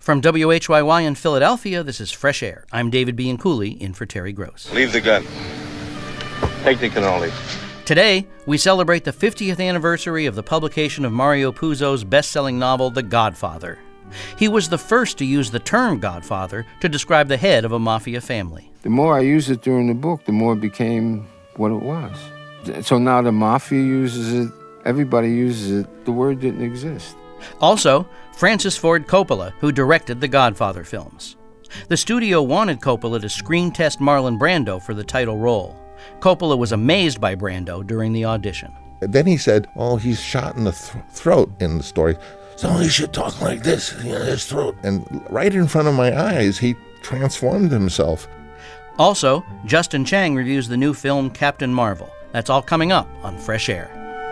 From WHYY in Philadelphia, this is Fresh Air. I'm David Bianculli, in for Terry Gross. Leave the gun. Take the cannoli. Today, we celebrate the 50th anniversary of the publication of Mario Puzo's best-selling novel, The Godfather. He was the first to use the term Godfather to describe the head of a mafia family. The more I used it during the book, the more it became what it was. So now the mafia uses it, everybody uses it, the word didn't exist. Also, Francis Ford Coppola, who directed the Godfather films. The studio wanted Coppola to screen test Marlon Brando for the title role. Coppola was amazed by Brando during the audition. Then he said, he's shot in the throat in the story, so he should talk like this, his throat. And right in front of my eyes, he transformed himself. Also, Justin Chang reviews the new film Captain Marvel. That's all coming up on Fresh Air.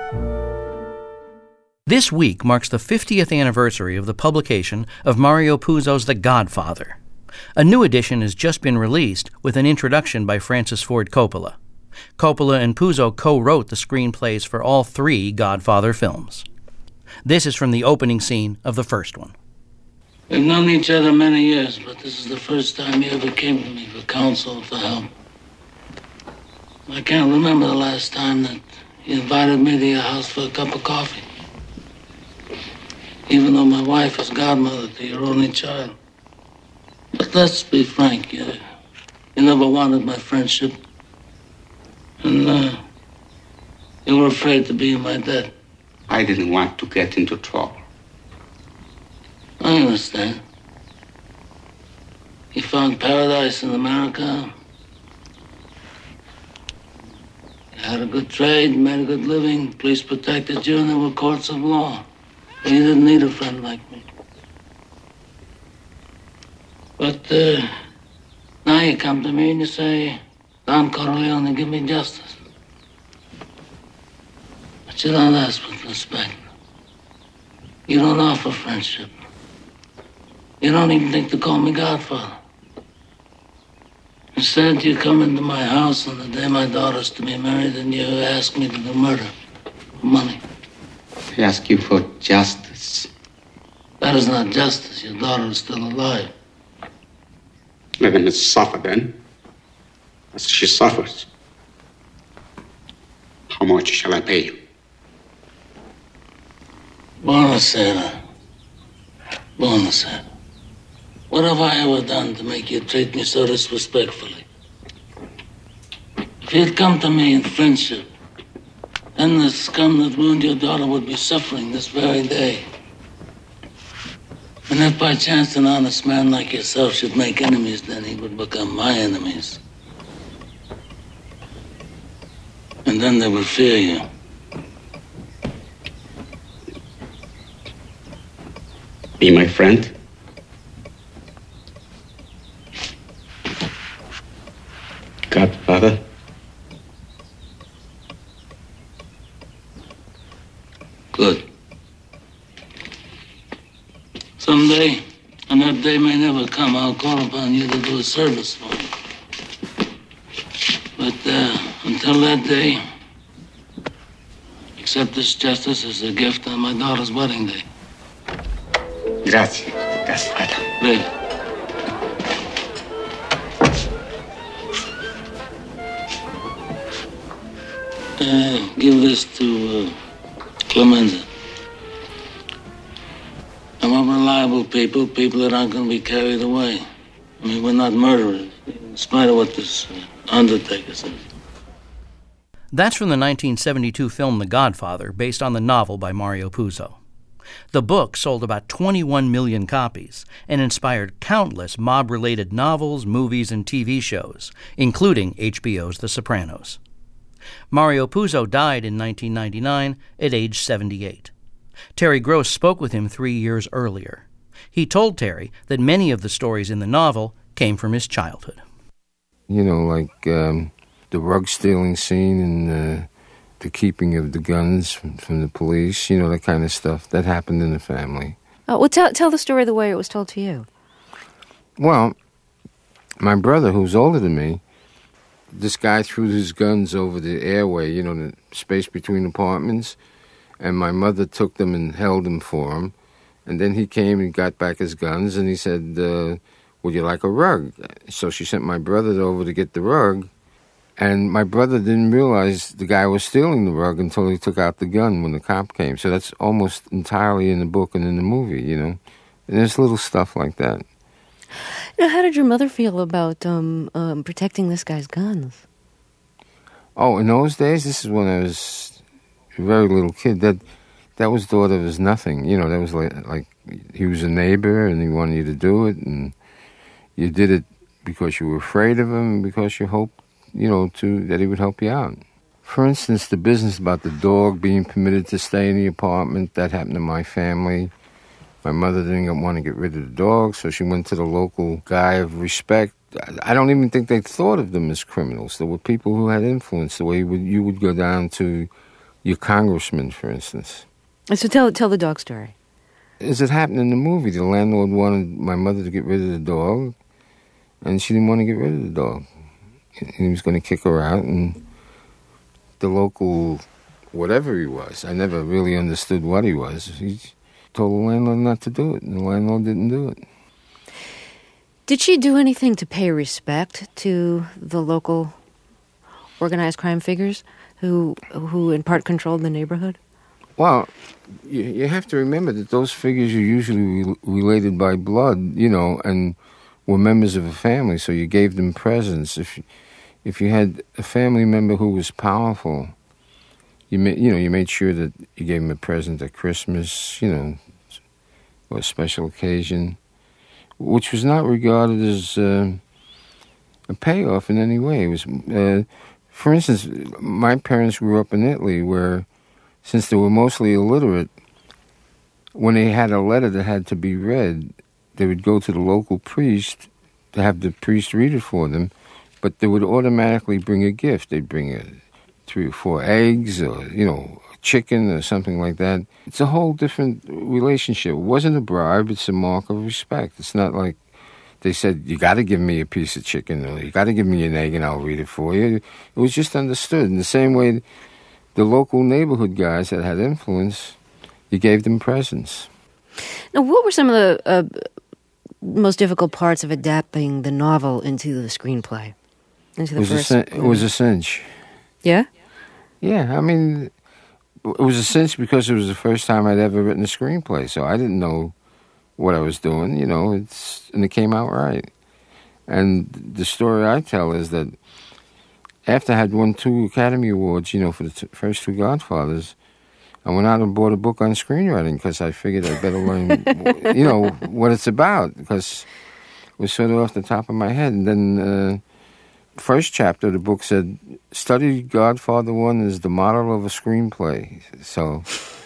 This week marks the 50th anniversary of the publication of Mario Puzo's The Godfather. A new edition has just been released with an introduction by Francis Ford Coppola. Coppola and Puzo co-wrote the screenplays for all 3 Godfather films. This is from the opening scene of the first one. We've known each other many years, but this is the first time you ever came to me for counsel, for help. I can't remember the last time that you invited me to your house for a cup of coffee. Even though my wife is godmother to your only child. But let's be frank, you never wanted my friendship. And you were afraid to be in my debt. I didn't want to get into trouble. I understand. You found paradise in America. You had a good trade, made a good living, police protected you, and there were courts of law. But you didn't need a friend like me. But now you come to me and you say, Don Corleone, give me justice. But you don't ask with respect. You don't offer friendship. You don't even think to call me Godfather. Instead, you come into my house on the day my daughter's to be married and you ask me to do murder for money. I ask you for justice. That is not justice. Your daughter is still alive. Let him suffer then, as she suffers. How much shall I pay you? Buonasera. Buonasera. What have I ever done to make you treat me so disrespectfully? If you'd come to me in friendship, then the scum that ruined your daughter would be suffering this very day. And if by chance an honest man like yourself should make enemies, then he would become my enemies. And then they would fear you. Be my friend? Godfather? Good. Someday, and that day may never come, I'll call upon you to do a service for me. But until that day, accept this justice as a gift on my daughter's wedding day. Grazie, Godfather. Live. Give this to Clemenza. I'm a reliable people that aren't going to be carried away. I mean, we're not murderers, in spite of what this undertaker says. That's from the 1972 film The Godfather, based on the novel by Mario Puzo. The book sold about 21 million copies and inspired countless mob-related novels, movies, and TV shows, including HBO's The Sopranos. Mario Puzo died in 1999 at age 78. Terry Gross spoke with him 3 years earlier. He told Terry that many of the stories in the novel came from his childhood. You know, like the rug stealing scene and the keeping of the guns from the police, you know, that kind of stuff. That happened in the family. Well, tell the story the way it was told to you. Well, my brother, who's older than me, this guy threw his guns over the airway, you know, the space between apartments, and my mother took them and held them for him. And then he came and got back his guns, and he said, would you like a rug? So she sent my brother over to get the rug, and my brother didn't realize the guy was stealing the rug until he took out the gun when the cop came. So that's almost entirely in the book and in the movie, you know. And there's little stuff like that. Now, how did your mother feel about protecting this guy's guns? Oh, in those days, this is when I was a very little kid, that was thought of as nothing. You know, that was like he was a neighbor and he wanted you to do it, and you did it because you were afraid of him and because you hoped, you know, that he would help you out. For instance, the business about the dog being permitted to stay in the apartment, that happened to my family. My mother didn't want to get rid of the dog, so she went to the local guy of respect. I don't even think they thought of them as criminals. There were people who had influence, the way you would go down to your congressman, for instance. So tell the dog story. As it happened in the movie, the landlord wanted my mother to get rid of the dog, and she didn't want to get rid of the dog. And he was going to kick her out, and the local, whatever he was, I never really understood what he was, he told the landlord not to do it, and the landlord didn't do it. Did she do anything to pay respect to the local organized crime figures who in part controlled the neighborhood? Well, you have to remember that those figures are usually related by blood, you know, and were members of a family, so you gave them presents. If you had a family member who was powerful, you made sure that you gave them a present at Christmas, you know, or a special occasion, which was not regarded as a payoff in any way. It was, for instance, my parents grew up in Italy, where, since they were mostly illiterate, when they had a letter that had to be read, they would go to the local priest to have the priest read it for them, but they would automatically bring a gift. They'd bring 3 or 4 eggs, or, you know, chicken or something like that. It's a whole different relationship. It wasn't a bribe, it's a mark of respect. It's not like they said, you got to give me a piece of chicken, or you got to give me an egg and I'll read it for you. It was just understood. In the same way, the local neighborhood guys that had influence, you gave them presents. Now, what were some of the most difficult parts of adapting the novel into the screenplay? It was a cinch. Yeah? Yeah, I mean, it was a cinch because it was the first time I'd ever written a screenplay, so I didn't know what I was doing, you know, and it came out right. And the story I tell is that after I had won 2 Academy Awards, you know, for the first 2 Godfathers, I went out and bought a book on screenwriting because I figured I'd better learn, you know, what it's about, because it was sort of off the top of my head. And then first chapter of the book said, study Godfather 1 as the model of a screenplay. So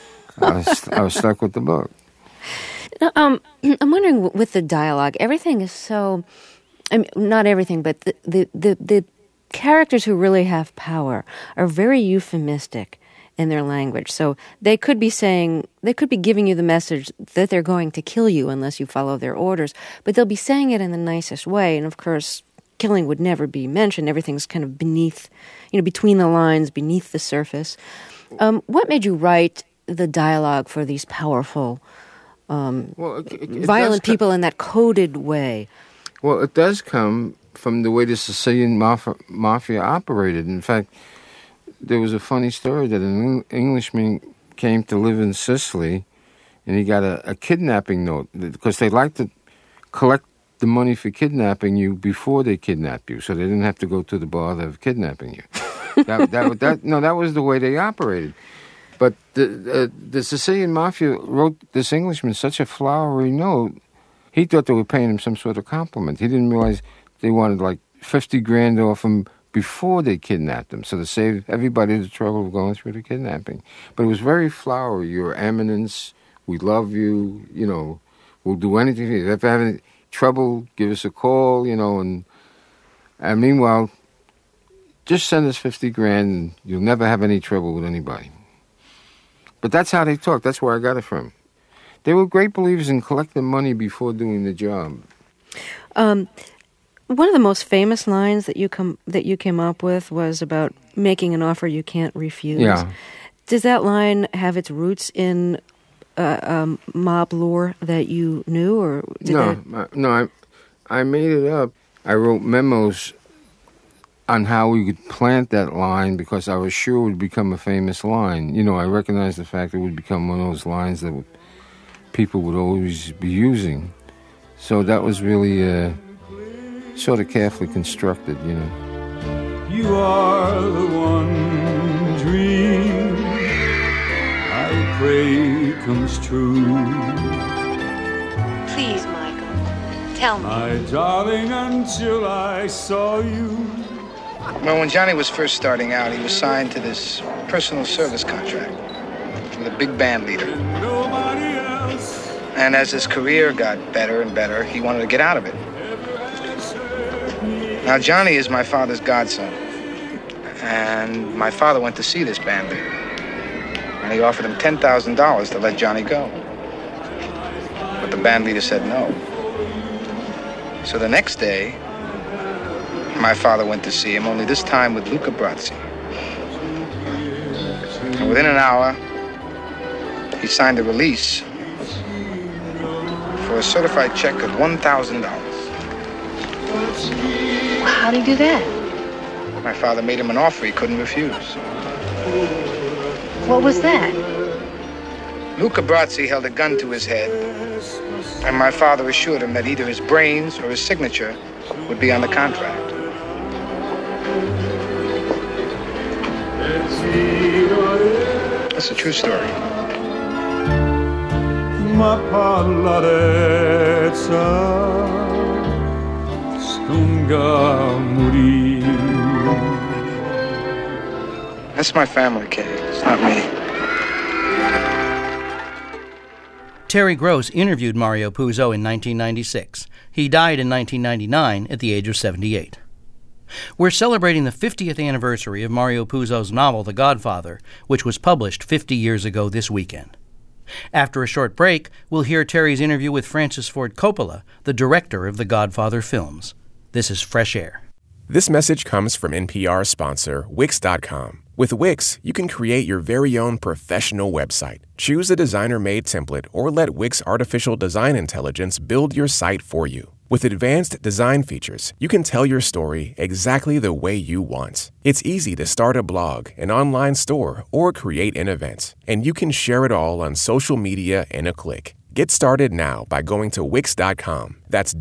I was stuck with the book. I'm wondering, with the dialogue, everything is so, I mean, not everything, but the characters who really have power are very euphemistic in their language. So they could be giving you the message that they're going to kill you unless you follow their orders, but they'll be saying it in the nicest way. And of course, killing would never be mentioned. Everything's kind of beneath, between the lines, beneath the surface. What made you write the dialogue for these powerful, violent people in that coded way? Well, it does come from the way the Sicilian mafia operated. In fact, there was a funny story that an Englishman came to live in Sicily, and he got a kidnapping note, because they like to collect the money for kidnapping you before they kidnap you, so they didn't have to go to the bother of kidnapping you. That was the way they operated. But the Sicilian mafia wrote this Englishman such a flowery note, he thought they were paying him some sort of compliment. He didn't realize they wanted like $50,000 off him before they kidnapped him, so to save everybody the trouble of going through the kidnapping. But it was very flowery. Your Eminence, we love you, we'll do anything for you. If you ever have any trouble, give us a call, and meanwhile, just send us $50,000 and you'll never have any trouble with anybody. But that's how they talk. That's where I got it from. They were great believers in collecting money before doing the job. One of the most famous lines that you came up with was about making an offer you can't refuse. Yeah. Does that line have its roots in mob lore that you knew, or I made it up. I wrote memos on how we could plant that line because I was sure it would become a famous line. You know, I recognized the fact it would become one of those lines that people would always be using. So that was really sort of carefully constructed, you know. You are the one dream I pray comes true. Please, Michael, tell me. My darling, until I saw you. Well, when Johnny was first starting out, he was signed to this personal service contract with a big band leader. And as his career got better and better, he wanted to get out of it. Now, Johnny is my father's godson. And my father went to see this band leader. And he offered him $10,000 to let Johnny go. But the band leader said no. So the next day, my father went to see him, only this time with Luca Brasi. And within an hour, he signed a release for a certified check of $1,000. How'd he do that? My father made him an offer he couldn't refuse. What was that? Luca Brasi held a gun to his head, and my father assured him that either his brains or his signature would be on the contract. That's a true story. Ma parlarezza stunga morire. That's my family, Kay. It's not me. Terry Gross interviewed Mario Puzo in 1996. He died in 1999 at the age of 78. We're celebrating the 50th anniversary of Mario Puzo's novel The Godfather, which was published 50 years ago this weekend. After a short break, we'll hear Terry's interview with Francis Ford Coppola, the director of the Godfather films. This is Fresh Air. This message comes from NPR sponsor Wix.com. With Wix, you can create your very own professional website. Choose a designer-made template or let Wix Artificial Design Intelligence build your site for you. With advanced design features, you can tell your story exactly the way you want. It's easy to start a blog, an online store, or create an event. And you can share it all on social media in a click. Get started now by going to Wix.com. That's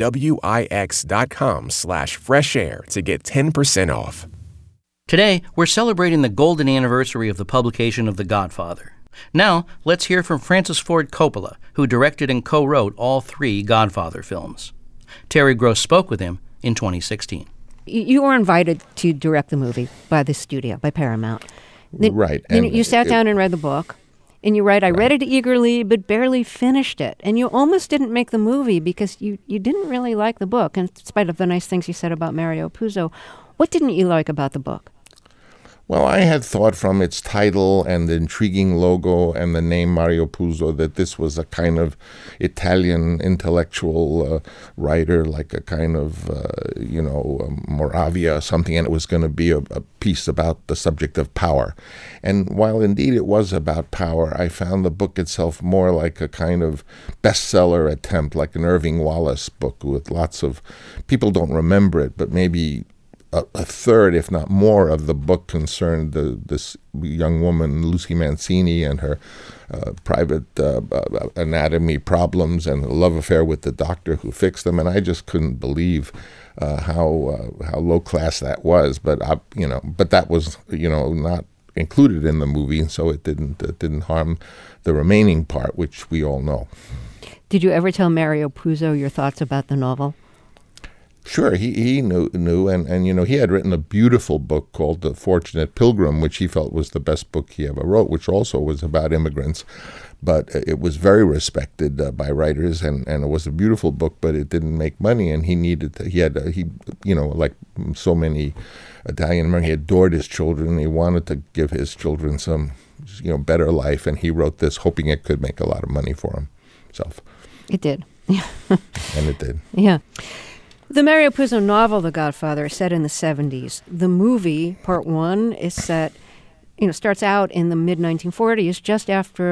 Wix.com/freshair to get 10% off. Today, we're celebrating the golden anniversary of the publication of The Godfather. Now, let's hear from Francis Ford Coppola, who directed and co-wrote all 3 Godfather films. Terry Gross spoke with him in 2016. You were invited to direct the movie by the studio, by Paramount. Right. And you sat down and read the book, and you write, I read it eagerly, but barely finished it. And you almost didn't make the movie because you didn't really like the book, in spite of the nice things you said about Mario Puzo. What didn't you like about the book? Well, I had thought from its title and the intriguing logo and the name Mario Puzo that this was a kind of Italian intellectual writer, like a kind of, Moravia or something, and it was going to be a piece about the subject of power. And while indeed it was about power, I found the book itself more like a kind of bestseller attempt, like an Irving Wallace book with lots of, people don't remember it, but maybe a third, if not more, of the book concerned this young woman, Lucy Mancini, and her private anatomy problems and a love affair with the doctor who fixed them. And I just couldn't believe how low class that was. But but that was not included in the movie, and so it didn't harm the remaining part, which we all know. Did you ever tell Mario Puzo your thoughts about the novel? Sure, he knew, and he had written a beautiful book called The Fortunate Pilgrim, which he felt was the best book he ever wrote, which also was about immigrants. But it was very respected by writers, and it was a beautiful book, but it didn't make money, and like so many Italian Americans, he adored his children. He wanted to give his children some, better life, and he wrote this hoping it could make a lot of money for himself. It did. And it did. Yeah. The Mario Puzo novel, The Godfather, is set in the 70s. The movie, part 1, is set, starts out in the mid-1940s, just after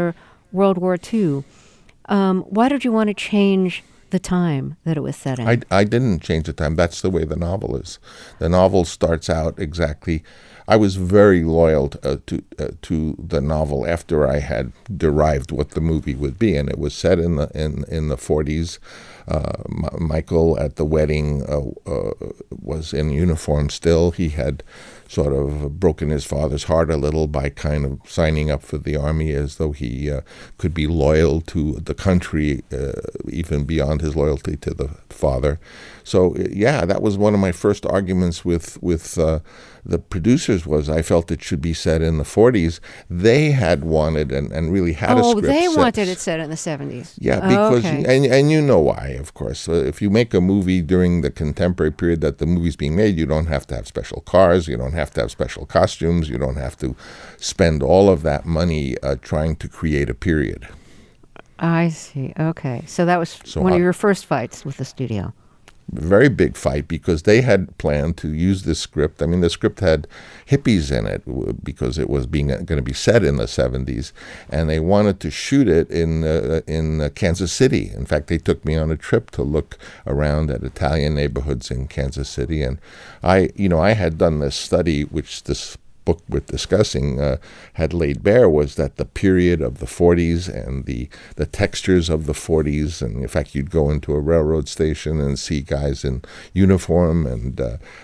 World War II. Why did you want to change the time that it was set in? I didn't change the time. That's the way the novel is. The novel starts out exactly. I was very loyal to the novel after I had derived what the movie would be, and it was set in the 40s. Michael at the wedding was in uniform still. He had sort of broken his father's heart a little by kind of signing up for the army as though he could be loyal to the country even beyond his loyalty to the father. So yeah, that was one of my first arguments with the producers was I felt it should be set in the 40s. They had wanted and really had a script. Oh, they wanted it set in the 70s. Yeah, because and you know why, of course. If you make a movie during the contemporary period that the movie's being made, you don't have to have special cars, you don't have to have special costumes, you don't have to spend all of that money trying to create a period. I see. Okay. So that was one of your first fights with the studio. Very big fight because they had planned to use this script. I mean, the script had hippies in it because it was going to be set in the 70s, and they wanted to shoot it in Kansas City. In fact, they took me on a trip to look around at Italian neighborhoods in Kansas City, and I had done this study, which this book we're discussing had laid bare, was that the period of the 40s and the textures of the 40s, and in fact you'd go into a railroad station and see guys in uniform, and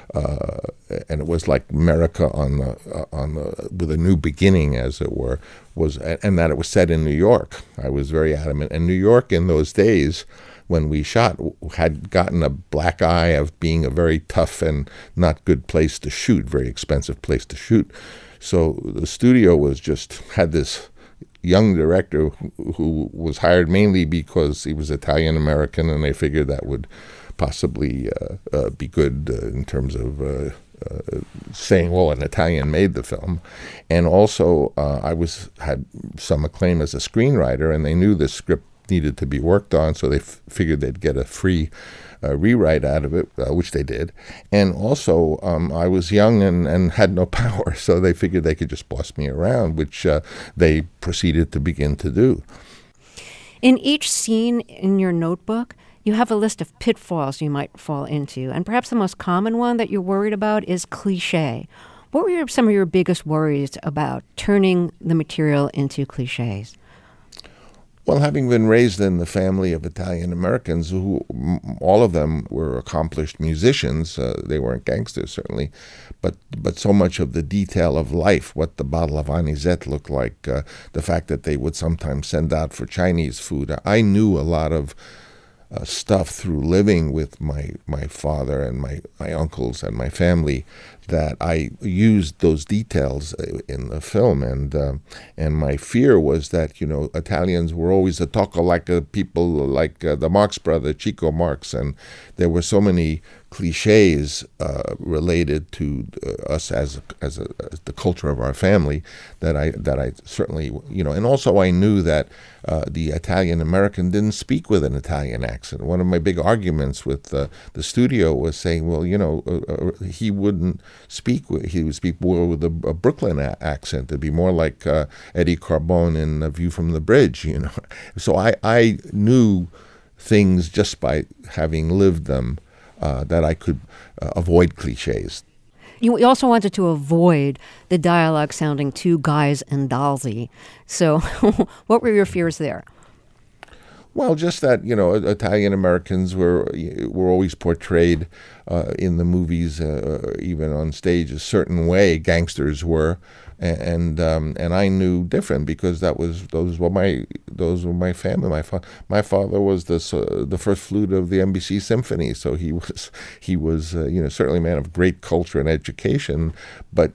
it was like America with a new beginning, as it were, and that it was set in New York. I was very adamant, and New York in those days, when we shot, had gotten a black eye of being a very tough and not good place to shoot, very expensive place to shoot. So the studio had this young director who was hired mainly because he was Italian-American, and they figured that would possibly be good in terms of saying, well, an Italian made the film. And also I had some acclaim as a screenwriter, and they knew this script needed to be worked on, so they figured they'd get a free rewrite out of it, which they did. And also, I was young and had no power, so they figured they could just boss me around, which they proceeded to begin to do. In each scene in your notebook, you have a list of pitfalls you might fall into, and perhaps the most common one that you're worried about is cliché. What were some of your biggest worries about turning the material into clichés? Well, having been raised in the family of Italian Americans, who all of them were accomplished musicians, they weren't gangsters certainly, but so much of the detail of life, what the bottle of anisette looked like, the fact that they would sometimes send out for Chinese food. I knew a lot of stuff through living with my father and my uncles and my family, that I used those details in the film, and my fear was that Italians were always a talk-alike people like the Marx brother Chico Marx, and there were so many cliches related to us as the culture of our family that I certainly and also I knew that the Italian American didn't speak with an Italian accent. One of my big arguments with the studio was saying, well, he wouldn't speak he would speak more with a Brooklyn accent. It'd be more like Eddie Carbone in A View from the Bridge, So I knew things just by having lived them, that I could avoid cliches. You also wanted to avoid the dialogue sounding too guys and dollsy. So what were your fears there? Well, just that, Italian Americans were always portrayed in the movies, even on stage, a certain way. Gangsters were, and I knew different because those were my family. My father was the first flute of the NBC Symphony, so he was certainly a man of great culture and education. But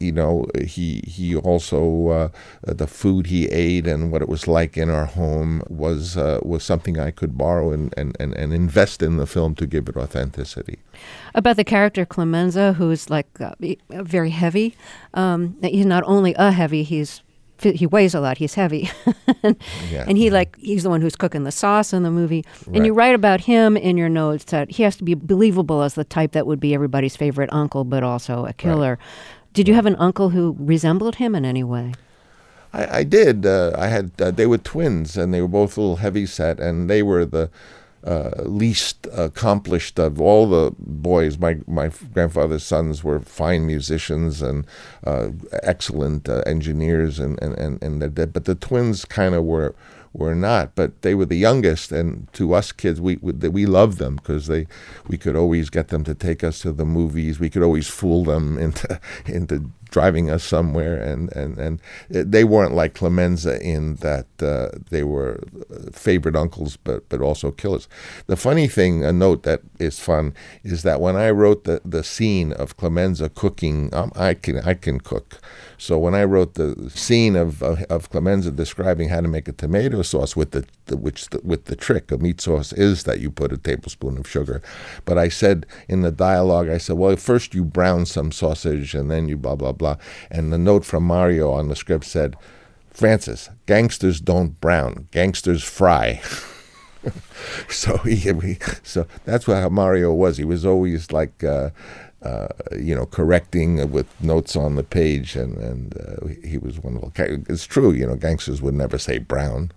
he also the food he ate and what it was like in our home was something I could borrow and invest in the film to give it authenticity. About the character Clemenza, who's like very heavy. He's not only a heavy, he weighs a lot. He's heavy, and he's the one who's cooking the sauce in the movie. Right. And you write about him in your notes that he has to be believable as the type that would be everybody's favorite uncle, but also a killer. Right. Did you have an uncle who resembled him in any way? I did. I had. They were twins, and they were both a little heavy set, and they were the least accomplished of all the boys. My grandfather's sons were fine musicians and excellent engineers, and but the twins kind of were not. But they were the youngest, and to us kids, we loved them because we could always get them to take us to the movies. We could always fool them into driving us somewhere, and they weren't like Clemenza in that they were favorite uncles, but also killers. The funny thing, a note that is fun, is that when I wrote the scene of Clemenza cooking, I can cook. So when I wrote the scene of Clemenza describing how to make a tomato sauce with the trick of meat sauce is that you put a tablespoon of sugar. But I said in the dialogue, I said, well, first you brown some sausage and then you blah, blah, blah. And the note from Mario on the script said, Francis, gangsters don't brown, gangsters fry. So that's how Mario was. He was always like, correcting with notes on the page, and he was wonderful. It's true, gangsters would never say brown.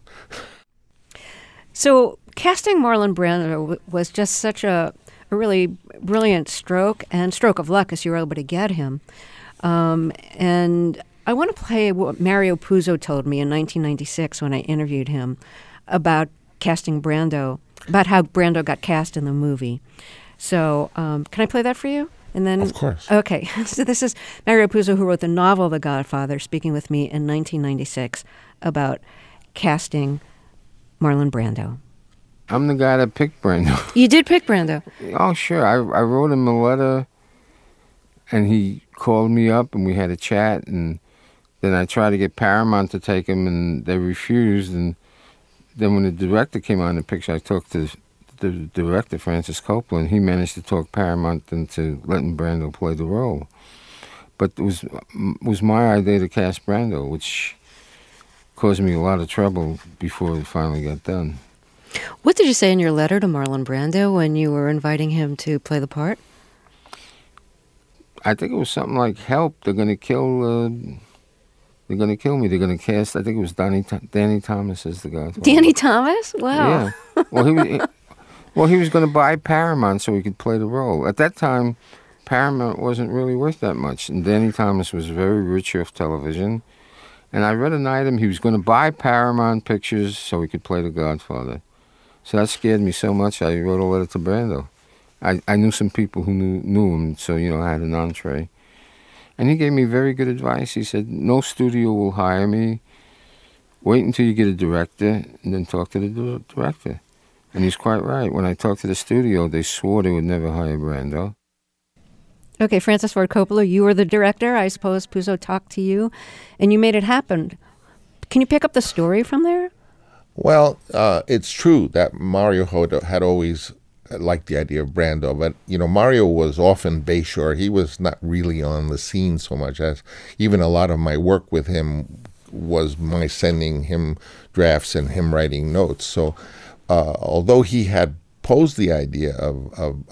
So casting Marlon Brando was just such a really brilliant stroke of luck as you were able to get him. And I want to play what Mario Puzo told me in 1996 when I interviewed him about casting Brando, about how Brando got cast in the movie. So can I play that for you? And then, of course. Okay. So this is Mario Puzo, who wrote the novel The Godfather, speaking with me in 1996 about casting Marlon Brando. I'm the guy that picked Brando. You did pick Brando? Oh, sure. I wrote him a letter, and he called me up, and we had a chat, and then I tried to get Paramount to take him, and they refused, and then when the director came on the picture, I talked to the director, Francis Coppola, and he managed to talk Paramount into letting Brando play the role. But it was my idea to cast Brando, which caused me a lot of trouble before it finally got done. What did you say in your letter to Marlon Brando when you were inviting him to play the part? I think it was something like, help, they're going to kill me. They're going to cast, I think it was Danny Thomas as the Godfather. Danny Thomas? Wow. Yeah. Well, he was going to buy Paramount so he could play the role. At that time, Paramount wasn't really worth that much, and Danny Thomas was very rich off television. And I read an item, he was going to buy Paramount Pictures so he could play the Godfather. So that scared me so much, I wrote a letter to Brando. I knew some people who knew him, so, I had an entree. And he gave me very good advice. He said, no studio will hire me. Wait until you get a director, and then talk to the director. And he's quite right. When I talked to the studio, they swore they would never hire Brando. Okay, Francis Ford Coppola, you were the director. I suppose Puzo talked to you, and you made it happen. Can you pick up the story from there? Well, it's true that Mario had always liked the idea of Brando, but, Mario was often Bayshore. He was not really on the scene so much, as even a lot of my work with him was my sending him drafts and him writing notes. So although he had posed the idea of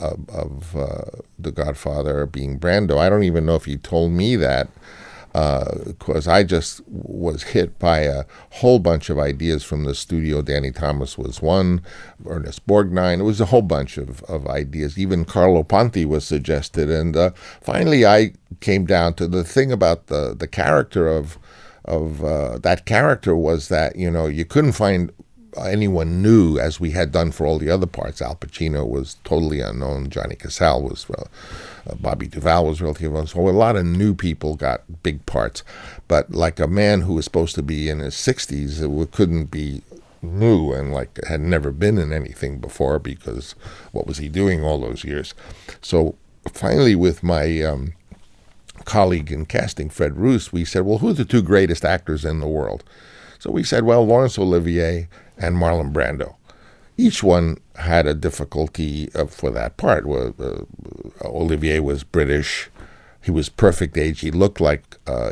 The Godfather being Brando, I don't even know if he told me that, because I just was hit by a whole bunch of ideas from the studio. Danny Thomas was one, Ernest Borgnine. It was a whole bunch of ideas. Even Carlo Ponti was suggested. And finally I came down to the thing about the character of that character was that, you couldn't find anyone new, as we had done for all the other parts. Al Pacino was totally unknown. Johnny Cassell was, Bobby Duvall was relatively unknown. So a lot of new people got big parts. But like a man who was supposed to be in his 60s, it couldn't be new and had never been in anything before, because what was he doing all those years? So finally, with my colleague in casting, Fred Roos, we said, well, who are the two greatest actors in the world? So we said, well, Laurence Olivier and Marlon Brando. Each one had a difficulty for that part. Olivier was British. He was perfect age. He looked like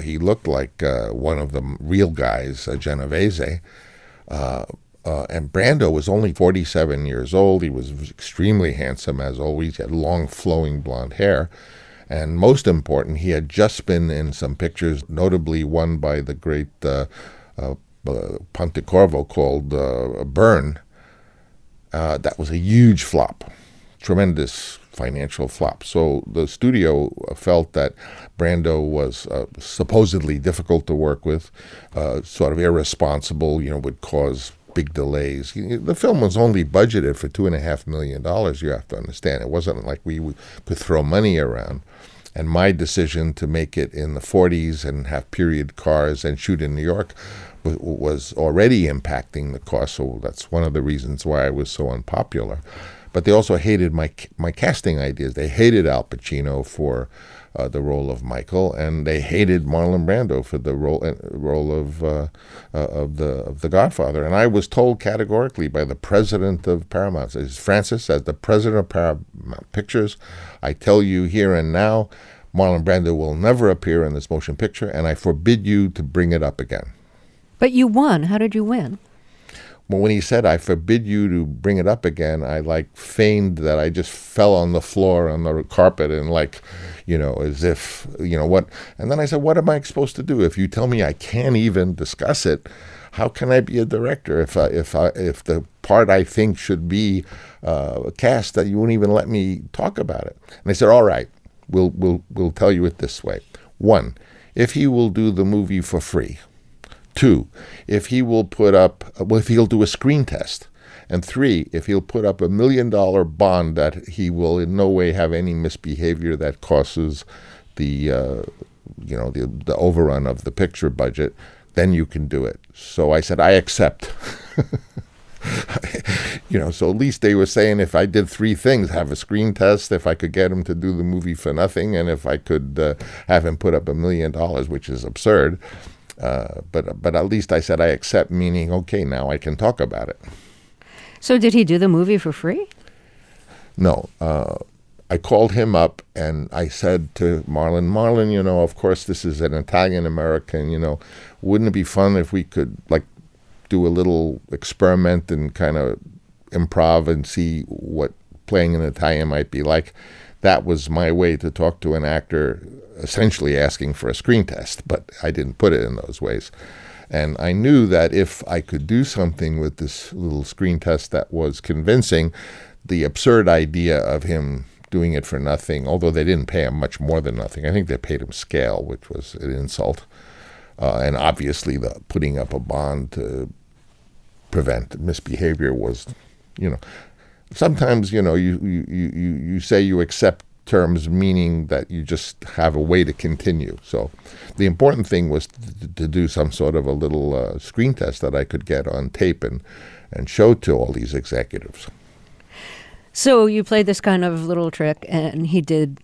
one of the real guys, Genovese. And Brando was only 47 years old. He was extremely handsome, as always. He had long, flowing blonde hair. And most important, he had just been in some pictures, notably one by the great Pontecorvo called Burn. That was a huge flop, tremendous financial flop. So the studio felt that Brando was supposedly difficult to work with, sort of irresponsible, would cause big delays. The film was only budgeted for $2.5 million, you have to understand. It wasn't like we could throw money around. And my decision to make it in the 40s and have period cars and shoot in New York was already impacting the cost. So that's one of the reasons why I was so unpopular. But they also hated my casting ideas. They hated Al Pacino for the role of Michael, and they hated Marlon Brando for the role of the Godfather. And I was told categorically by the president of Paramount, says, Francis, as the president of Paramount Pictures, I tell you here and now, Marlon Brando will never appear in this motion picture, and I forbid you to bring it up again. But you won. How did you win? Well, when he said, I forbid you to bring it up again, I feigned that I just fell on the floor on the carpet and as if, what? And then I said, what am I supposed to do? If you tell me I can't even discuss it, how can I be a director if the part I think should be cast that you won't even let me talk about it? And they said, all right, we'll tell you it this way. 1, if he will do the movie for free. 2, if he will if he'll do a screen test. And 3, if he'll put up $1 million bond that he will in no way have any misbehavior that causes the overrun of the picture budget, then you can do it. So I said, I accept. So at least they were saying if I did 3 things, have a screen test, if I could get him to do the movie for nothing, and if I could have him put up $1 million, which is absurd. But at least I said I accept, meaning, okay, now I can talk about it. So did he do the movie for free? No. I called him up and I said to Marlon, of course this is an Italian-American, wouldn't it be fun if we could do a little experiment and kind of improv and see what playing in Italian might be like? That was my way to talk to an actor, essentially asking for a screen test, but I didn't put it in those ways. And I knew that if I could do something with this little screen test that was convincing, the absurd idea of him doing it for nothing, although they didn't pay him much more than nothing. I think they paid him scale, which was an insult. And obviously the putting up a bond to prevent misbehavior was, sometimes, you say you accept terms, meaning that you just have a way to continue. So the important thing was to do some sort of a little screen test that I could get on tape and show to all these executives. So you played this kind of little trick, and he did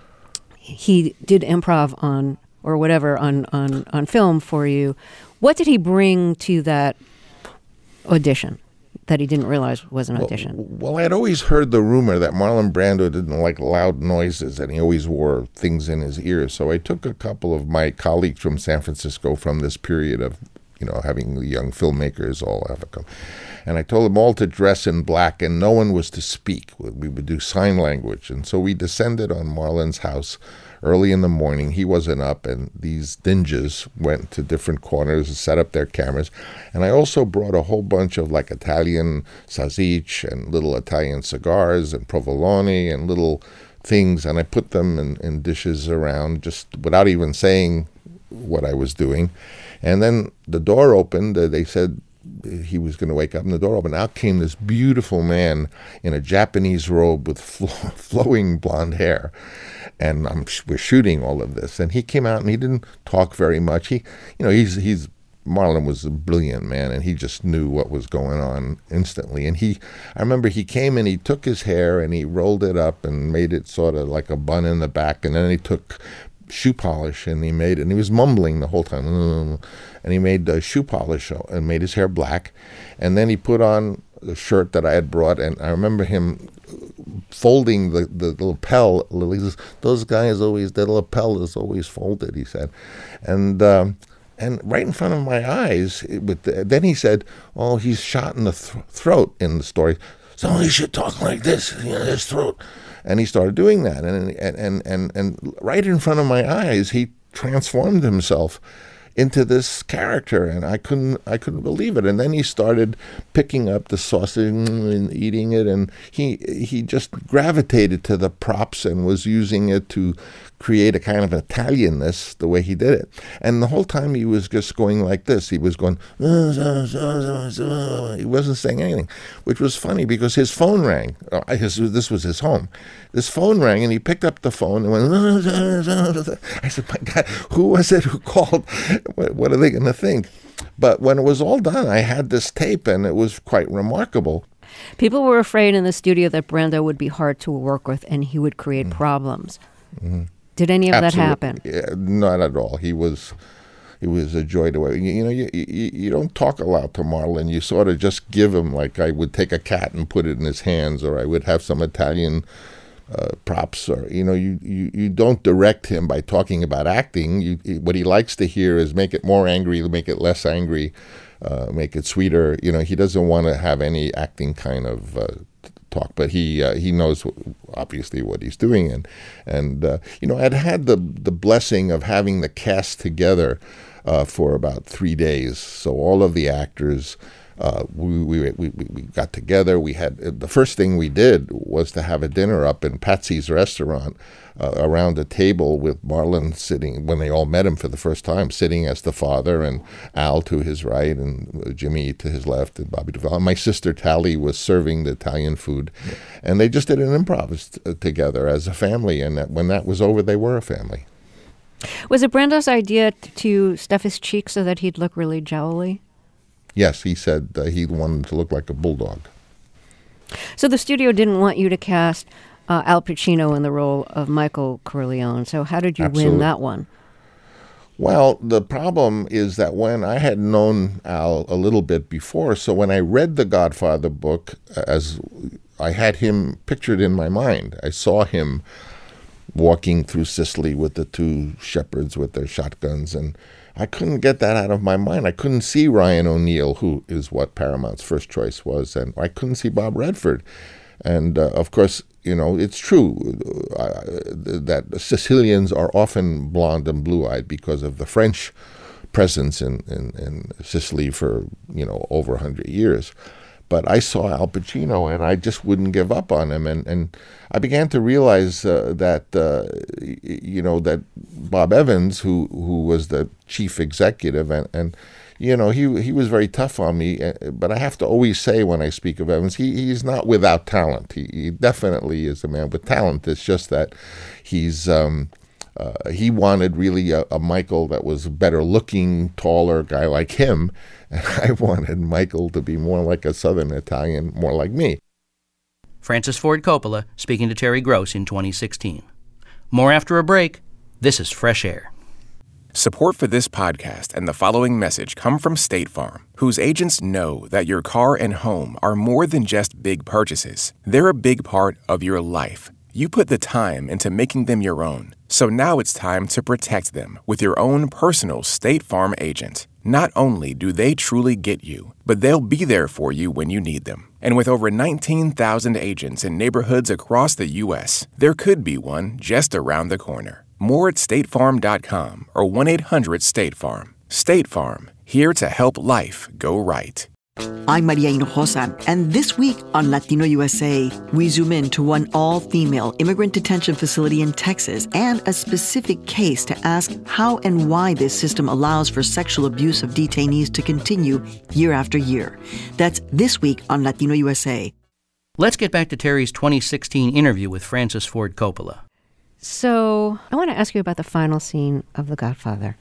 improv on film for you. What did he bring to that audition that he didn't realize was an audition? Well, I'd always heard the rumor that Marlon Brando didn't like loud noises, and he always wore things in his ears. So I took a couple of my colleagues from San Francisco from this period of, having the young filmmakers all have a come. And I told them all to dress in black, and no one was to speak. We would do sign language. And so we descended on Marlon's house early in the morning. He wasn't up, and these ninjas went to different corners and set up their cameras. And I also brought a whole bunch of Italian sausage and little Italian cigars and provolone and little things, and I put them in dishes around just without even saying what I was doing. And then the door opened. They said he was going to wake up, and the door opened. Out came this beautiful man in a Japanese robe with flowing blonde hair. And we're shooting all of this. And he came out and he didn't talk very much. Marlon was a brilliant man, and he just knew what was going on instantly. And I remember he came and he took his hair and he rolled it up and made it sort of like a bun in the back. And then he took shoe polish and he made it, and he was mumbling the whole time. And he made shoe polish and made his hair black. And then he put on the shirt that I had brought, and I remember him folding the lapel. He says, those guys always, the lapel is always folded, he said. And right in front of my eyes, then he said, oh, he's shot in the throat in the story. So he should talk like this, his throat. And he started doing that. And right in front of my eyes, he transformed himself into this character, and I couldn't believe it. And then he started picking up the sausage and eating it, and he just gravitated to the props and was using it to create a kind of Italianness the way he did it. And the whole time he was just going like this. He was going, he wasn't saying anything, which was funny because his phone rang. This was his home. This phone rang, and he picked up the phone and went, I said, my God, who was it who called? What are they going to think? But when it was all done, I had this tape, and it was quite remarkable. People were afraid in the studio that Brando would be hard to work with and he would create problems. Mm-hmm. Did any of that happen? Yeah, not at all. He was a joy to work. You don't talk a lot to Marlon. You sort of just give him, like I would take a cat and put it in his hands, or I would have some Italian props, or you don't direct him by talking about acting. What he likes to hear is make it more angry, make it less angry, make it sweeter. He doesn't want to have any acting kind of talk, but he knows obviously what he's doing, and I'd had the blessing of having the cast together for about 3 days. So all of the actors, we got together. We had the first thing we did was to have a dinner up in Patsy's restaurant around a table with Marlon sitting, when they all met him for the first time, sitting as the father, and Al to his right, and Jimmy to his left, and Bobby Duvall. And my sister Tally was serving the Italian food. Yeah. And they just did an improv together as a family. And when that was over, they were a family. Was it Brando's idea to stuff his cheeks so that he'd look really jowly? Yes, he said he wanted to look like a bulldog. So the studio didn't want you to cast Al Pacino in the role of Michael Corleone. So how did you win that one? Well, the problem is that when I had known Al a little bit before, so when I read the Godfather book, as I had him pictured in my mind, I saw him walking through Sicily with the two shepherds with their shotguns, and I couldn't get that out of my mind. I couldn't see Ryan O'Neal, who is what Paramount's first choice was, and I couldn't see Bob Redford. And, of course, it's true that Sicilians are often blonde and blue-eyed because of the French presence in Sicily for, over 100 years. But I saw Al Pacino, and I just wouldn't give up on him. And I began to realize that Bob Evans, who was the chief executive, and he was very tough on me. But I have to always say when I speak of Evans, he's not without talent. He definitely is a man with talent. It's just that he wanted really a Michael that was better looking, taller guy like him. And I wanted Michael to be more like a Southern Italian, more like me. Francis Ford Coppola speaking to Terry Gross in 2016. More after a break. This is Fresh Air. Support for this podcast and the following message come from State Farm, whose agents know that your car and home are more than just big purchases. They're a big part of your life. You put the time into making them your own. So now it's time to protect them with your own personal State Farm agent. Not only do they truly get you, but they'll be there for you when you need them. And with over 19,000 agents in neighborhoods across the U.S., there could be one just around the corner. More at statefarm.com or 1-800-STATE-FARM. State Farm, here to help life go right. I'm Maria Hinojosa, and this week on Latino USA, we zoom in to one all-female immigrant detention facility in Texas and a specific case to ask how and why this system allows for sexual abuse of detainees to continue year after year. That's this week on Latino USA. Let's get back to Terry's 2016 interview with Francis Ford Coppola. So I want to ask you about the final scene of The Godfather,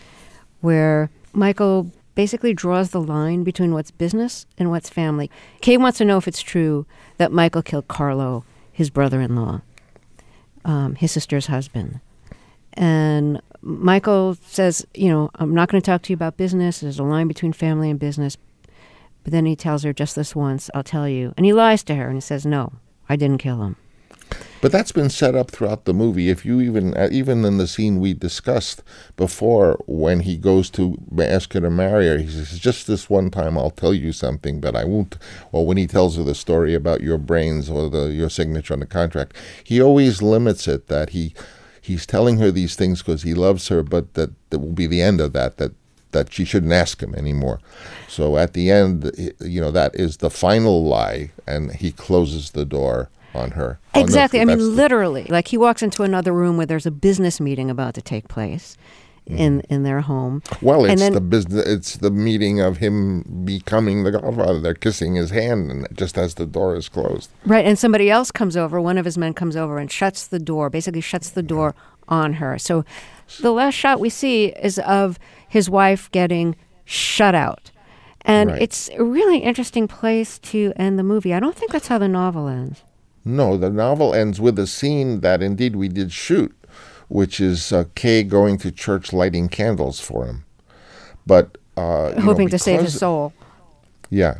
where Michael basically draws the line between what's business and what's family. Kay wants to know if it's true that Michael killed Carlo, his brother-in-law, his sister's husband. And Michael says, I'm not going to talk to you about business. There's a line between family and business. But then he tells her, just this once, I'll tell you. And he lies to her and he says, no, I didn't kill him. But that's been set up throughout the movie. If you even in the scene we discussed before, when he goes to ask her to marry her, he says, just this one time I'll tell you something, but I won't. Or when he tells her the story about your brains or your signature on the contract, he always limits it that he's telling her these things because he loves her, but that will be the end of that that she shouldn't ask him anymore. So at the end, that is the final lie, and he closes the door on her. Exactly. Literally. Like, he walks into another room where there's a business meeting about to take place in their home. Well, it's the meeting of him becoming the Godfather. They're kissing his hand, and just as the door is closed. Right, and somebody else comes over, one of his men comes over and shuts the door on her. So the last shot we see is of his wife getting shut out. And It's a really interesting place to end the movie. I don't think that's how the novel ends. No, the novel ends with a scene that indeed we did shoot, which is Kay going to church lighting candles for him. But hoping to save his soul. Yeah.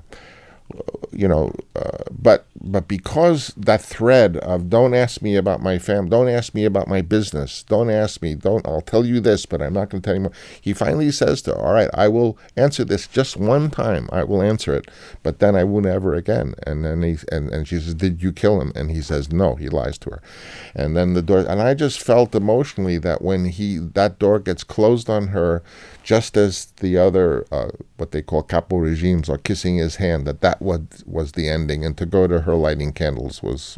But because that thread of don't ask me about my family, don't ask me about my business, I'll tell you this, but I'm not going to tell you more. He finally says to her, all right, I will answer this just one time. I will answer it, but then I won't ever again. And then and she says, did you kill him? And he says, no, he lies to her. And then the door, and I just felt emotionally that when that door gets closed on her, just as the other, what they call capo regimes, are kissing his hand, that was the ending, and to go to her lighting candles was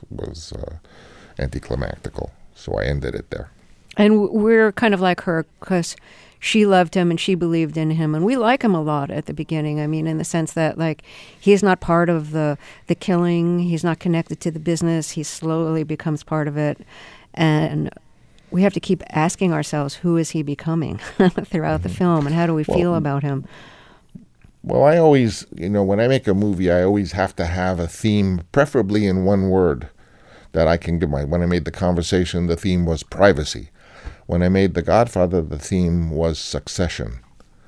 anticlimactical. So I ended it there. And we're kind of like her because she loved him and she believed in him, and we like him a lot at the beginning. I mean, in the sense that, like, he's not part of the killing, he's not connected to the business, he slowly becomes part of it, and we have to keep asking ourselves, who is he becoming throughout the film, and how do we feel about him? Well, I always, when I make a movie, I always have to have a theme, preferably in one word, that I can give when I made The Conversation, the theme was privacy. When I made The Godfather, the theme was succession.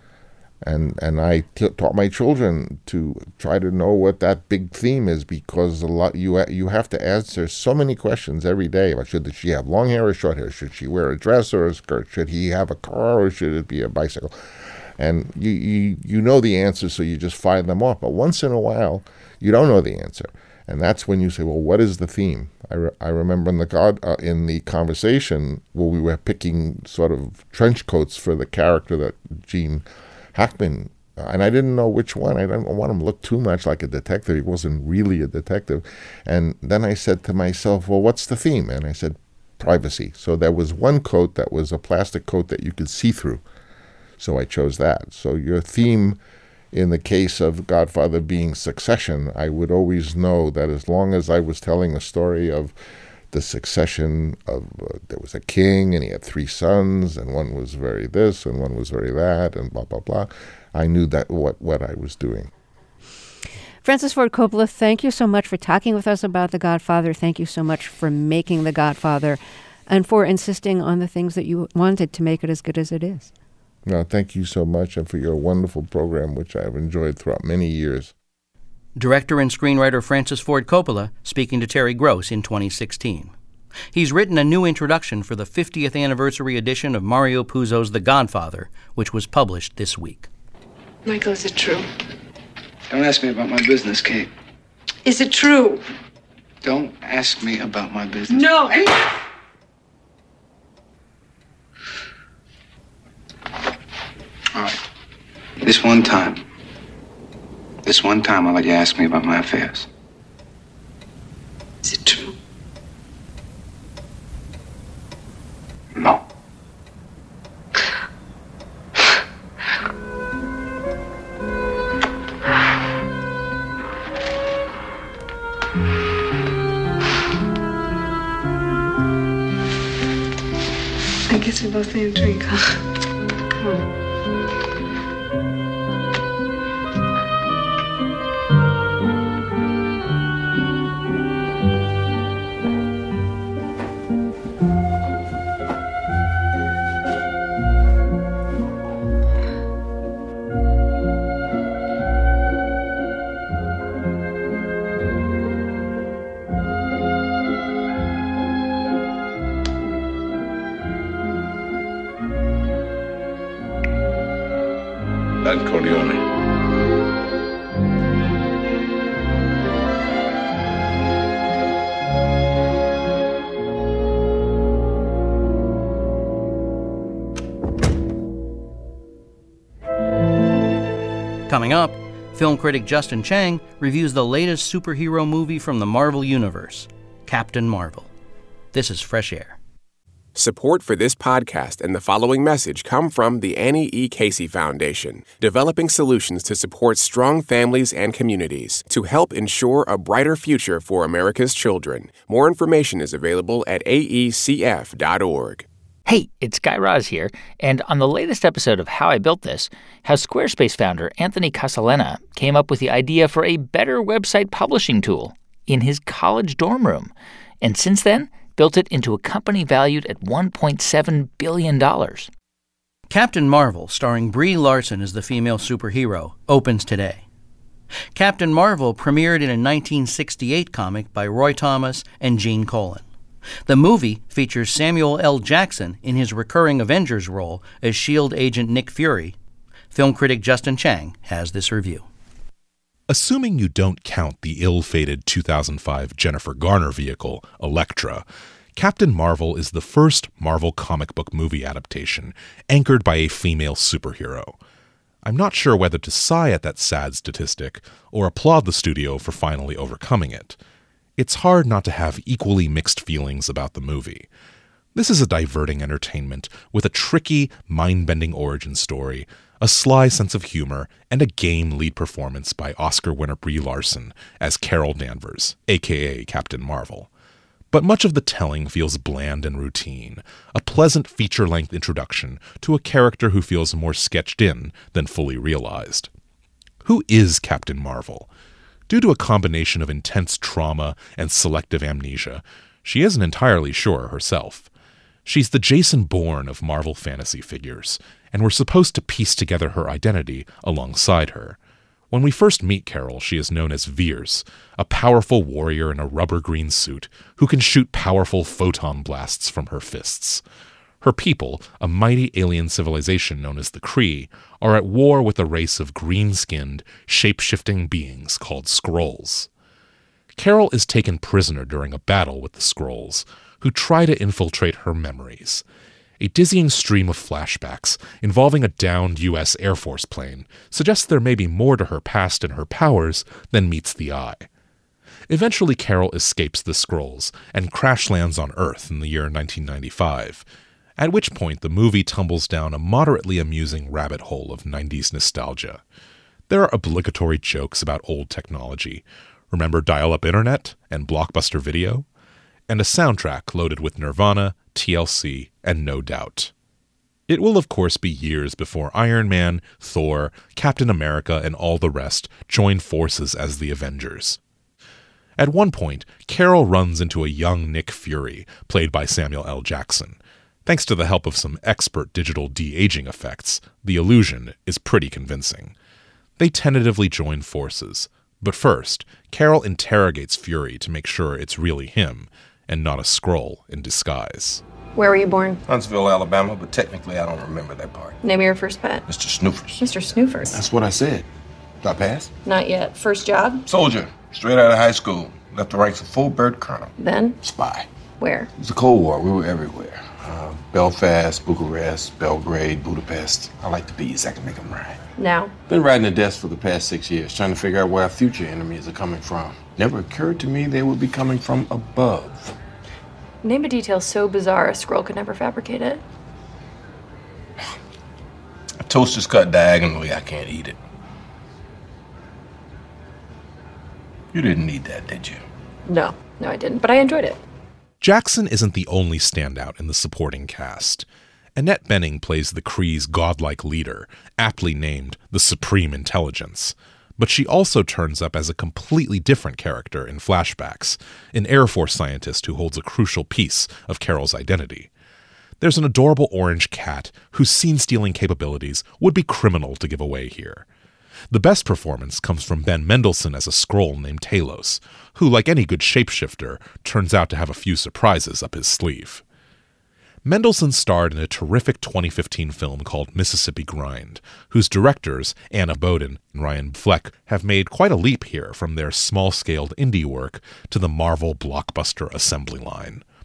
And I taught my children to try to know what that big theme is, because you have to answer so many questions every day. Should she have long hair or short hair? Should she wear a dress or a skirt? Should he have a car or should it be a bicycle? And you know the answer, so you just fire them off. But once in a while, you don't know the answer. And that's when you say, well, what is the theme? I remember in the Conversation where we were picking sort of trench coats for the character that Gene Hackman, and I didn't know which one. I didn't want him to look too much like a detective. He wasn't really a detective. And then I said to myself, well, what's the theme? And I said, privacy. So there was one coat that was a plastic coat that you could see through. So I chose that. So your theme in the case of Godfather being succession, I would always know that as long as I was telling a story of the succession of, there was a king and he had 3 sons and one was very this and one was very that and blah, blah, blah, I knew that what I was doing. Francis Ford Coppola, thank you so much for talking with us about The Godfather. Thank you so much for making The Godfather and for insisting on the things that you wanted to make it as good as it is. No, thank you so much, and for your wonderful program, which I have enjoyed throughout many years. Director and screenwriter Francis Ford Coppola speaking to Terry Gross in 2016. He's written a new introduction for the 50th anniversary edition of Mario Puzo's The Godfather, which was published this week. Michael, is it true? Don't ask me about my business, Kate. Is it true? Don't ask me about my business. No. All right. This one time, I'll let you ask me about my affairs. Is it true? No. I guess we both need a drink, huh? Come on. Don Corleone. Coming up, film critic Justin Chang reviews the latest superhero movie from the Marvel Universe, Captain Marvel. This is Fresh Air. Support for this podcast and the following message come from the Annie E. Casey Foundation, developing solutions to support strong families and communities to help ensure a brighter future for America's children. More information is available at aecf.org. Hey, it's Guy Raz here, and on the latest episode of How I Built This, how Squarespace founder Anthony Casalena came up with the idea for a better website publishing tool in his college dorm room, and since then, built it into a company valued at $1.7 billion. Captain Marvel, starring Brie Larson as the female superhero, opens today. Captain Marvel premiered in a 1968 comic by Roy Thomas and Gene Colan. The movie features Samuel L. Jackson in his recurring Avengers role as S.H.I.E.L.D. agent Nick Fury. Film critic Justin Chang has this review. Assuming you don't count the ill-fated 2005 Jennifer Garner vehicle, Elektra, Captain Marvel is the first Marvel comic book movie adaptation anchored by a female superhero. I'm not sure whether to sigh at that sad statistic or applaud the studio for finally overcoming it. It's hard not to have equally mixed feelings about the movie. This is a diverting entertainment with a tricky, mind-bending origin story, a sly sense of humor, and a game lead performance by Oscar winner Brie Larson as Carol Danvers, a.k.a. Captain Marvel. But much of the telling feels bland and routine, a pleasant feature-length introduction to a character who feels more sketched in than fully realized. Who is Captain Marvel? Due to a combination of intense trauma and selective amnesia, she isn't entirely sure herself. She's the Jason Bourne of Marvel fantasy figures, and we're supposed to piece together her identity alongside her. When we first meet Carol, she is known as Veers, a powerful warrior in a rubber green suit who can shoot powerful photon blasts from her fists. Her people, a mighty alien civilization known as the Kree, are at war with a race of green-skinned, shape-shifting beings called Skrulls. Carol is taken prisoner during a battle with the Skrulls, who try to infiltrate her memories. A dizzying stream of flashbacks involving a downed U.S. Air Force plane suggests there may be more to her past and her powers than meets the eye. Eventually, Carol escapes the Skrulls and crash lands on Earth in the year 1995, at which point the movie tumbles down a moderately amusing rabbit hole of 90s nostalgia. There are obligatory jokes about old technology. Remember dial-up internet and Blockbuster Video? And a soundtrack loaded with Nirvana, TLC, and No Doubt. It will of course be years before Iron Man, Thor, Captain America, and all the rest join forces as the Avengers. At one point, Carol runs into a young Nick Fury, played by Samuel L. Jackson. Thanks to the help of some expert digital de-aging effects, the illusion is pretty convincing. They tentatively join forces, but first, Carol interrogates Fury to make sure it's really him, and not a Skrull in disguise. Where were you born? Huntsville, Alabama, but technically I don't remember that part. Name of your first pet? Mr. Snoofers. Mr. Snoofers. That's what I said. Did I pass? Not yet. First job? Soldier. Straight out of high school. Left the ranks of full bird colonel. Then? Spy. Where? It was the Cold War. We were everywhere. Belfast, Bucharest, Belgrade, Budapest. I like the bees. I can make them rhyme. Now? Been riding the desk for the past 6 years, trying to figure out where our future enemies are coming from. Never occurred to me they would be coming from above. Name a detail so bizarre a Skrull could never fabricate it. A toast is cut diagonally. I can't eat it. You didn't need that, did you? No, I didn't, but I enjoyed it. Jackson isn't the only standout in the supporting cast. Annette Bening plays the Kree's godlike leader, aptly named the Supreme Intelligence. But she also turns up as a completely different character in flashbacks, an Air Force scientist who holds a crucial piece of Carol's identity. There's an adorable orange cat whose scene-stealing capabilities would be criminal to give away here. The best performance comes from Ben Mendelsohn as a Skrull named Talos, who, like any good shapeshifter, turns out to have a few surprises up his sleeve. Mendelsohn starred in a terrific 2015 film called Mississippi Grind, whose directors, Anna Boden and Ryan Fleck, have made quite a leap here from their small-scaled indie work to the Marvel blockbuster assembly line.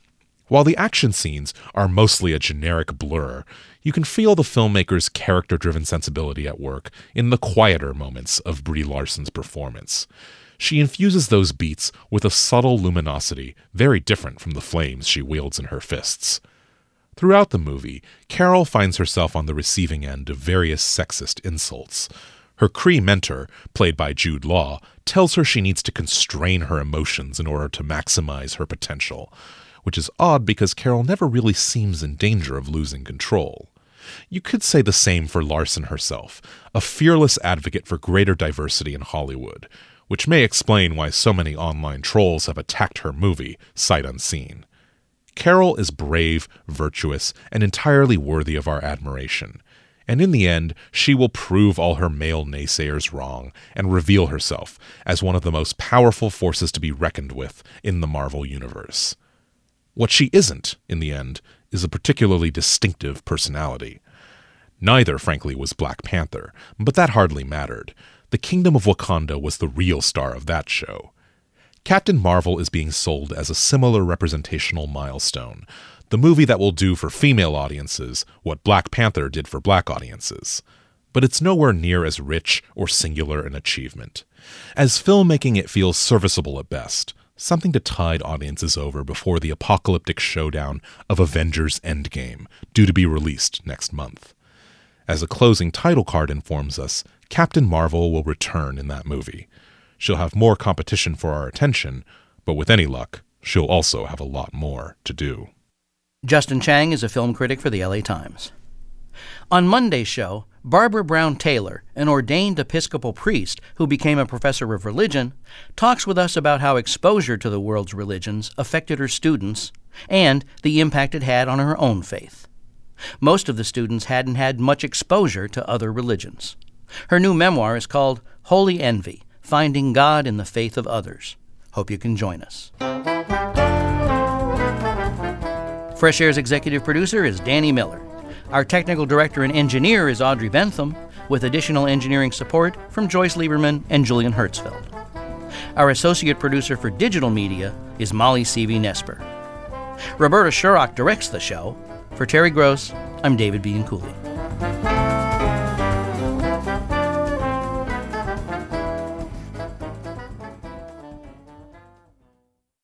While the action scenes are mostly a generic blur, you can feel the filmmaker's character-driven sensibility at work in the quieter moments of Brie Larson's performance. She infuses those beats with a subtle luminosity very different from the flames she wields in her fists. Throughout the movie, Carol finds herself on the receiving end of various sexist insults. Her Cree mentor, played by Jude Law, tells her she needs to constrain her emotions in order to maximize her potential, which is odd because Carol never really seems in danger of losing control. You could say the same for Larson herself, a fearless advocate for greater diversity in Hollywood, which may explain why so many online trolls have attacked her movie, sight unseen. Carol is brave, virtuous, and entirely worthy of our admiration. And in the end, she will prove all her male naysayers wrong and reveal herself as one of the most powerful forces to be reckoned with in the Marvel Universe. What she isn't, in the end, is a particularly distinctive personality. Neither, frankly, was Black Panther, but that hardly mattered. The Kingdom of Wakanda was the real star of that show. Captain Marvel is being sold as a similar representational milestone, the movie that will do for female audiences what Black Panther did for black audiences. But it's nowhere near as rich or singular an achievement. As filmmaking, it feels serviceable at best, something to tide audiences over before the apocalyptic showdown of Avengers Endgame, due to be released next month. As a closing title card informs us, Captain Marvel will return in that movie. She'll have more competition for our attention, but with any luck, she'll also have a lot more to do. Justin Chang is a film critic for the LA Times. On Monday's show, Barbara Brown Taylor, an ordained Episcopal priest who became a professor of religion, talks with us about how exposure to the world's religions affected her students and the impact it had on her own faith. Most of the students hadn't had much exposure to other religions. Her new memoir is called Holy Envy: Finding God in the Faith of Others. Hope you can join us. Fresh Air's executive producer is Danny Miller. Our technical director and engineer is Audrey Bentham, with additional engineering support from Joyce Lieberman and Julian Hertzfeld. Our associate producer for digital media is Molly Seavey-Nesper. Roberta Shurrock directs the show. For Terry Gross, I'm David Bianculli.